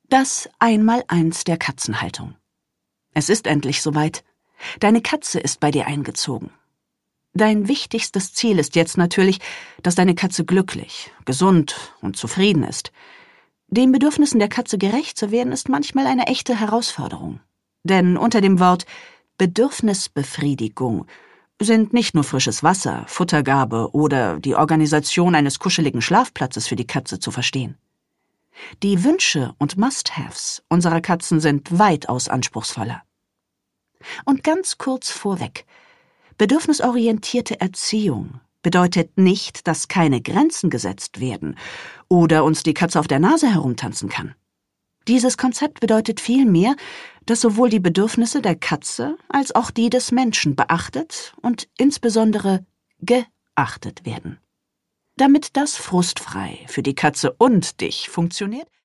Das Einmaleins der Katzenhaltung. Es ist endlich soweit. Deine Katze ist bei dir eingezogen. Dein wichtigstes Ziel ist jetzt natürlich, dass deine Katze glücklich, gesund und zufrieden ist. Den Bedürfnissen der Katze gerecht zu werden, ist manchmal eine echte Herausforderung. Denn unter dem Wort Bedürfnisbefriedigung sind nicht nur frisches Wasser, Futtergabe oder die Organisation eines kuscheligen Schlafplatzes für die Katze zu verstehen. Die Wünsche und Must-Haves unserer Katzen sind weitaus anspruchsvoller. Und ganz kurz vorweg: Bedürfnisorientierte Erziehung bedeutet nicht, dass keine Grenzen gesetzt werden oder uns die Katze auf der Nase herumtanzen kann. Dieses Konzept bedeutet vielmehr, dass sowohl die Bedürfnisse der Katze als auch die des Menschen beachtet und insbesondere geachtet werden. Damit das frustfrei für die Katze und dich funktioniert,